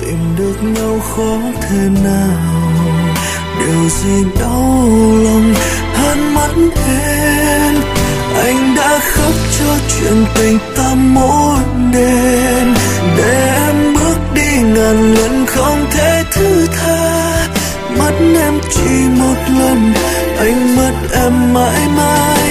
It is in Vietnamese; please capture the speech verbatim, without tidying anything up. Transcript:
tìm được nhau khó thế nào. Điều gì đau lòng hơn mất em, anh đã khóc cho chuyện tình ta mỗi đêm, để em bước đi ngàn lần không thể thứ tha. Mất em chỉ một lần, anh mất em mãi mãi.